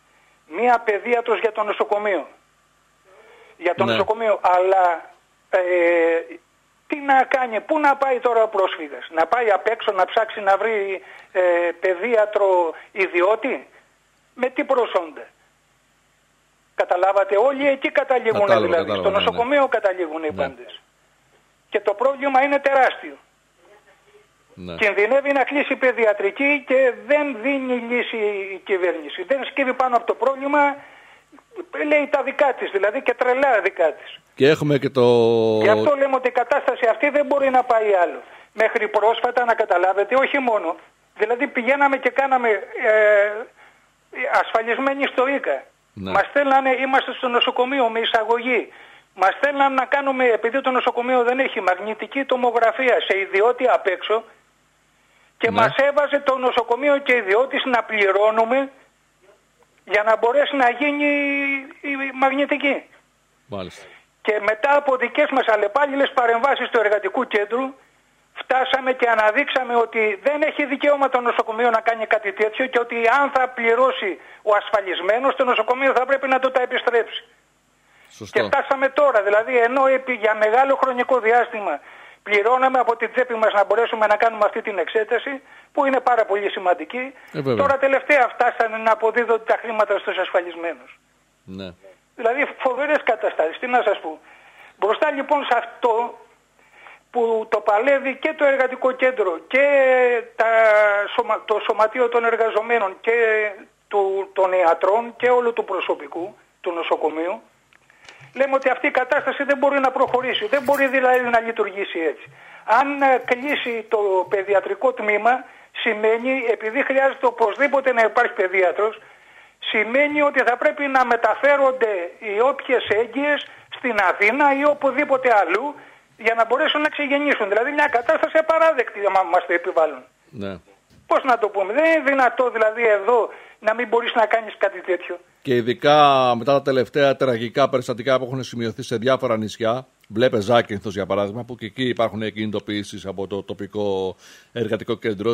Speaker 2: Μία παιδίατρος για το νοσοκομείο. Για το
Speaker 1: ναι.
Speaker 2: νοσοκομείο. Αλλά ε, τι να κάνει, πού να πάει τώρα ο πρόσφυγας. Να πάει απ' έξω να ψάξει να βρει ε, παιδίατρο ιδιώτη. Με τι προσόντα. Καταλάβατε, όλοι εκεί καταλήγουν κατάλαβα, δηλαδή. Κατάλαβα, στο νοσοκομείο ναι. καταλήγουν οι ναι. πάντες. Και το πρόβλημα είναι τεράστιο. Ναι. Κινδυνεύει να κλείσει παιδιατρική και δεν δίνει λύση η κυβέρνηση. Δεν σκύβει πάνω από το πρόβλημα, λέει τα δικά της δηλαδή και τρελά δικά της.
Speaker 1: Και έχουμε και το...
Speaker 2: Γι' αυτό λέμε ότι η κατάσταση αυτή δεν μπορεί να πάει άλλο. Μέχρι πρόσφατα να καταλάβετε, όχι μόνο. Δηλαδή πηγαίναμε και κάναμε ε, ασφαλισμένοι στο ΙΚΑ. Ναι. Μας θέλανε, είμαστε στο νοσοκομείο με εισαγωγή. Μας θέλανε να κάνουμε, επειδή το νοσοκομείο δεν έχει μαγνητική τομογραφία σε ιδιώτη απ' έξω, και ναι. μας έβαζε το νοσοκομείο και ιδιώτης να πληρώνουμε για να μπορέσει να γίνει η μαγνητική.
Speaker 1: Μάλιστα.
Speaker 2: Και μετά από δικές μας αλλεπάλληλες παρεμβάσεις του εργατικού κέντρου φτάσαμε και αναδείξαμε ότι δεν έχει δικαίωμα το νοσοκομείο να κάνει κάτι τέτοιο και ότι αν θα πληρώσει ο ασφαλισμένος το νοσοκομείο θα πρέπει να το τα επιστρέψει.
Speaker 1: Σωστό.
Speaker 2: Και φτάσαμε τώρα, δηλαδή ενώ για μεγάλο χρονικό διάστημα πληρώναμε από την τσέπη μας να μπορέσουμε να κάνουμε αυτή την εξέταση, που είναι πάρα πολύ σημαντική, ε, τώρα τελευταία φτάσανε να αποδίδονται τα χρήματα στους ασφαλισμένους.
Speaker 1: Ναι.
Speaker 2: Δηλαδή φοβερές καταστάσεις, τι να σας πω. Μπροστά λοιπόν σε αυτό που το παλεύει και το εργατικό κέντρο και τα, το σωματείο των εργαζομένων και του, των ιατρών και όλου του προσωπικού του νοσοκομείου, λέμε ότι αυτή η κατάσταση δεν μπορεί να προχωρήσει, δεν μπορεί δηλαδή να λειτουργήσει έτσι. Αν κλείσει το παιδιατρικό τμήμα, σημαίνει, επειδή χρειάζεται οπωσδήποτε να υπάρχει παιδίατρος, σημαίνει ότι θα πρέπει να μεταφέρονται οι όποιες έγκυες στην Αθήνα ή οπουδήποτε αλλού για να μπορέσουν να ξεγεννήσουν. Δηλαδή μια κατάσταση απαράδεκτη άμα μας το επιβάλλουν.
Speaker 1: Ναι.
Speaker 2: Πώς να το πούμε, δεν είναι δυνατό δηλαδή εδώ να μην μπορείς να κάνεις κάτι τέτοιο.
Speaker 1: Και ειδικά μετά τα τελευταία τραγικά περιστατικά που έχουν σημειωθεί σε διάφορα νησιά, βλέπε Ζάκυνθος για παράδειγμα, που και εκεί υπάρχουν κινητοποιήσεις από το τοπικό εργατικό κέντρο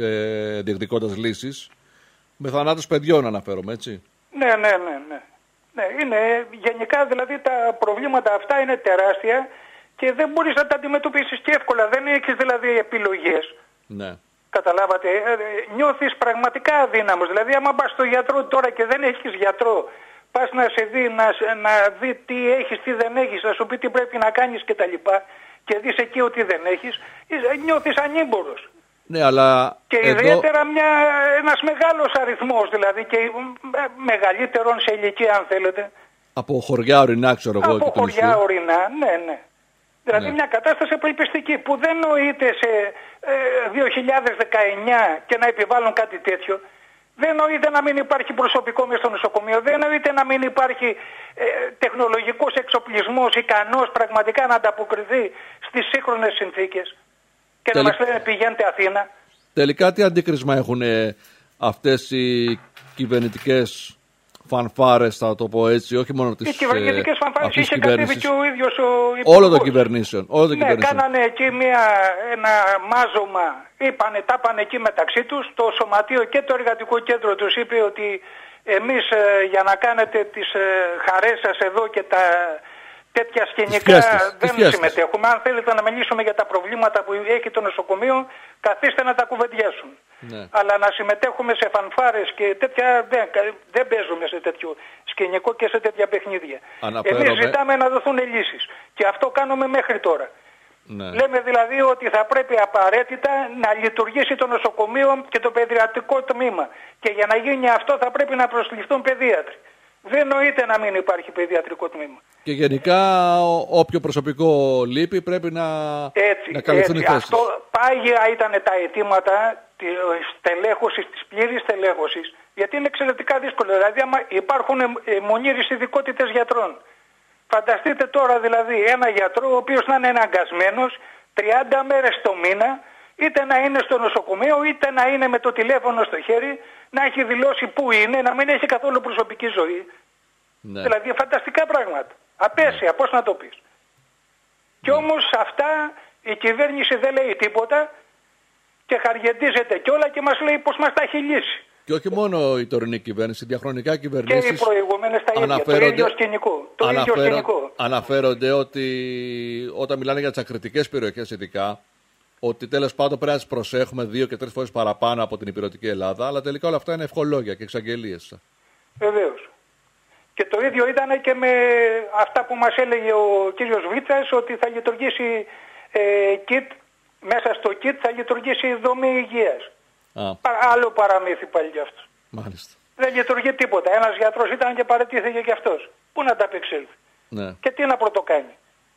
Speaker 1: ε, διεκδικώντας λύσεις, με θανάτους παιδιών αναφέρομαι, έτσι.
Speaker 2: Ναι, ναι, ναι, ναι. ναι είναι, γενικά δηλαδή τα προβλήματα αυτά είναι τεράστια και δεν μπορείς να τα αντιμετωπίσεις και εύκολα, δεν έχεις δηλαδή επιλογές.
Speaker 1: Ναι.
Speaker 2: Καταλάβατε, νιώθεις πραγματικά αδύναμος. Δηλαδή άμα πας στο γιατρό τώρα και δεν έχεις γιατρό, πας να σε δει, να, να δει τι έχεις, τι δεν έχεις, να σου πει τι πρέπει να κάνεις κτλ. Και, και δεις εκεί ότι δεν έχεις, νιώθεις ανήμπορος.
Speaker 1: Ναι, αλλά
Speaker 2: και
Speaker 1: εδώ...
Speaker 2: ιδιαίτερα μια, ένας μεγάλος αριθμός, δηλαδή και μεγαλύτερον σε ηλικία αν θέλετε.
Speaker 1: Από χωριά ορεινά ξέρω εγώ.
Speaker 2: Από χωριά ορεινά, ναι, ναι. Δηλαδή ναι. Μια κατάσταση απελπιστική που δεν νοείται σε ε, δύο χιλιάδες δεκαεννιά και να επιβάλλουν κάτι τέτοιο. Δεν νοείται να μην υπάρχει προσωπικό μέσα στο νοσοκομείο. Δεν νοείται να μην υπάρχει ε, τεχνολογικός εξοπλισμός ικανός πραγματικά να ανταποκριθεί στις σύγχρονες συνθήκες. Και Τελ... να μας λένε πηγαίνετε Αθήνα.
Speaker 1: Τελικά τι αντίκρισμα έχουν αυτές οι κυβερνητικές φανφάρες, θα το πω έτσι, όχι μόνο τις
Speaker 2: οι κυβερνητικές φανφάρες είχε κατέβει και ο ίδιος ο
Speaker 1: υπουργός. Όλο το κυβερνήσεων. Όλο το
Speaker 2: ναι,
Speaker 1: κυβερνήσεων.
Speaker 2: Κάνανε εκεί μια, ένα μάζωμα, είπανε, τα πάνε εκεί μεταξύ τους, το σωματείο και το εργατικό κέντρο τους είπε ότι εμείς ε, για να κάνετε τις ε, χαρές σας εδώ και τα τέτοια σκηνικά δεν συμμετέχουμε. Αν θέλετε να μιλήσουμε για τα προβλήματα που έχει το νοσοκομείο, καθίστε να τα κουβεντιάσουν. Ναι. Αλλά να συμμετέχουμε σε φανφάρες και τέτοια δεν, δεν παίζουμε σε τέτοιο σκηνικό και σε τέτοια παιχνίδια.
Speaker 1: Αναφέρομαι...
Speaker 2: Εμείς ζητάμε να δοθούν λύσεις. Και αυτό κάνουμε μέχρι τώρα.
Speaker 1: Ναι.
Speaker 2: Λέμε δηλαδή ότι θα πρέπει απαραίτητα να λειτουργήσει το νοσοκομείο και το παιδιατρικό τμήμα. Και για να γίνει αυτό θα πρέπει να προσληφθούν παιδίατροι. Δεν νοείται να μην υπάρχει παιδιατρικό τμήμα.
Speaker 1: Και γενικά όποιο προσωπικό λείπει πρέπει να,
Speaker 2: έτσι,
Speaker 1: να καλυφθούν οι θέσεις.
Speaker 2: Αυτό πάγια ήταν τα αιτήματα της τελέχωσης, της πλήρης τελέχωσης, γιατί είναι εξαιρετικά δύσκολο. Δηλαδή άμα υπάρχουν μονήρεις ειδικότητες γιατρών. Φανταστείτε τώρα δηλαδή ένα γιατρό ο οποίος να είναι αναγκασμένος τριάντα μέρες το μήνα είτε να είναι στο νοσοκομείο είτε να είναι με το τηλέφωνο στο χέρι, να έχει δηλώσει που είναι, να μην έχει καθόλου προσωπική ζωή. Ναι. Δηλαδή φανταστικά πράγματα. Απέσια, ναι. Πώς να το πεις. Ναι. Και όμως αυτά η κυβέρνηση δεν λέει τίποτα και χαργεντίζεται κιόλα και μας λέει πως μας τα έχει λύσει.
Speaker 1: Και όχι μόνο η τωρινή κυβέρνηση, διαχρονικά κυβερνήσεις.
Speaker 2: Και οι προηγούμενες τα ίδια, το ίδιο σκηνικό. Το
Speaker 1: αναφέρον,
Speaker 2: ίδιο σκηνικό.
Speaker 1: Αναφέρονται ότι όταν μιλάνε για τις ακριτικές περιοχές ειδικά, ότι τέλος πάντων πρέπει να τις προσέχουμε δύο και τρεις φορές παραπάνω από την υπηρετική Ελλάδα, αλλά τελικά όλα αυτά είναι ευχολόγια και εξαγγελίες.
Speaker 2: Βεβαίως. Και το ίδιο ήταν και με αυτά που μας έλεγε ο κύριος Βίτσας, ότι θα λειτουργήσει ε, kit, μέσα στο kit θα λειτουργήσει η δομή υγείας. Α. Άλλο παραμύθι πάλι γι' αυτό.
Speaker 1: Μάλιστα.
Speaker 2: Δεν λειτουργεί τίποτα. Ένας γιατρός ήταν και παραιτήθηκε και αυτός. Πού να τα απεξέλθει.
Speaker 1: Ναι.
Speaker 2: Και τι να πρωτοκάνει.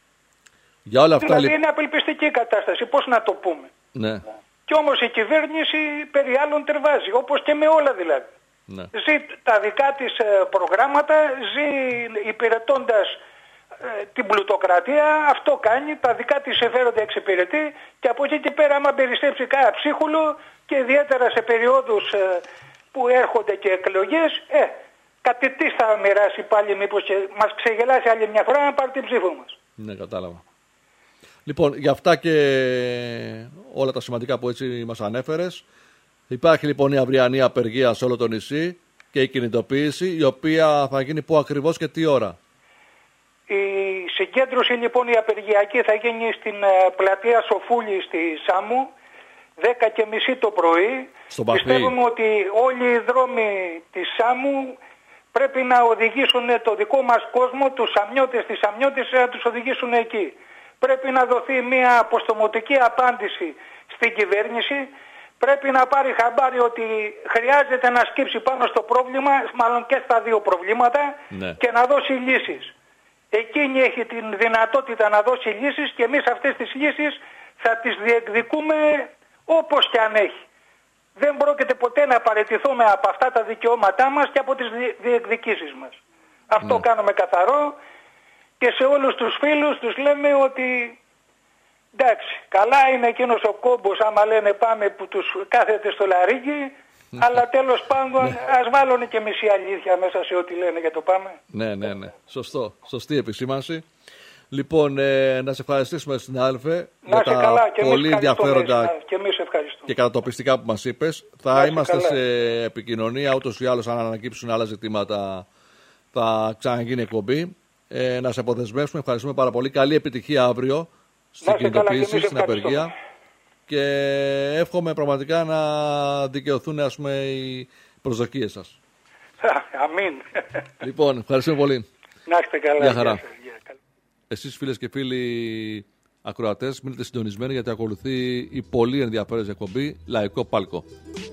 Speaker 1: Για όλα αυτά,
Speaker 2: δηλαδή
Speaker 1: λι...
Speaker 2: είναι απελπιστική η κατάσταση. Πώς να το πούμε.
Speaker 1: Ναι.
Speaker 2: Και όμως η κυβέρνηση περί άλλων τερβάζει. Όπως και με όλα δηλαδή.
Speaker 1: Ναι.
Speaker 2: Ζει τα δικά της προγράμματα, ζει υπηρετώντας ε, την πλουτοκρατία, αυτό κάνει, τα δικά της εφαίρονται εξυπηρετεί και από εκεί και πέρα άμα περιστρέψει κάνα ψίχουλο και ιδιαίτερα σε περιόδους ε, που έρχονται και εκλογές, ε, κάτι τι θα μοιράσει πάλι μήπως και μας ξεγελάσει άλλη μια φορά να πάρει την ψήφο μας.
Speaker 1: Ναι, κατάλαβα. Λοιπόν, για αυτά και όλα τα σημαντικά που έτσι μας ανέφερες, υπάρχει λοιπόν η αυριανή απεργία σε όλο το νησί και η κινητοποίηση, η οποία θα γίνει πού ακριβώς και τι ώρα.
Speaker 2: Η συγκέντρωση λοιπόν η απεργιακή θα γίνει στην πλατεία Σοφούλη στη Σάμου, δέκα και μισή το πρωί. Πιστεύουμε ότι όλοι οι δρόμοι της Σάμου πρέπει να οδηγήσουν το δικό μας κόσμο, τους αμνιώτες, τις αμνιώτες, να τους οδηγήσουν εκεί. Πρέπει να δοθεί μια αποστομωτική απάντηση στην κυβέρνηση. Πρέπει να πάρει χαμπάρι ότι χρειάζεται να σκύψει πάνω στο πρόβλημα, μάλλον και στα δύο προβλήματα, ναι. Και να δώσει λύσεις. Εκείνη έχει την δυνατότητα να δώσει λύσεις και εμείς αυτές τις λύσεις θα τις διεκδικούμε όπως και αν έχει. δεν πρόκειται ποτέ να παραιτηθούμε από αυτά τα δικαιώματά μας και από τις διεκδικήσεις μας. Αυτό ναι. κάνουμε καθαρό και σε όλους τους φίλους τους λέμε ότι εντάξει, καλά είναι εκείνος ο κόμπος άμα λένε πάμε που τους κάθεται στο λαρίκι, αλλά τέλος πάντων ναι. ας βάλουν και μισή αλήθεια μέσα σε ό,τι λένε για το πάμε.
Speaker 1: Ναι, ναι, ναι. Σωστό. Σωστή επισήμανση. Λοιπόν, ε, να σε ευχαριστήσουμε στην Άλφε για τα
Speaker 2: καλά, και
Speaker 1: πολύ ενδιαφέροντα
Speaker 2: και,
Speaker 1: και κατατοπιστικά που μας είπες. Θα είμαστε καλά. Σε επικοινωνία, ούτως ή άλλως αν ανακύψουν άλλα ζητήματα θα ξαναγίνει εκπομπή. Ε, να σε αποδεσμεύσουμε, ευχαριστούμε πάρα πολύ. Καλή επιτυχία αύριο στην κινητοποίηση, στην απεργία. Και εύχομαι πραγματικά να δικαιωθούν, ας πούμε, οι προσδοκίες σας.
Speaker 2: Αμήν.
Speaker 1: Λοιπόν, ευχαριστούμε πολύ.
Speaker 2: Να είστε καλά.
Speaker 1: Γεια χαρά. Εσείς φίλες και φίλοι ακροατές, μείνετε συντονισμένοι γιατί ακολουθεί η πολύ ενδιαφέρουσα εκπομπή Λαϊκό Πάλκο.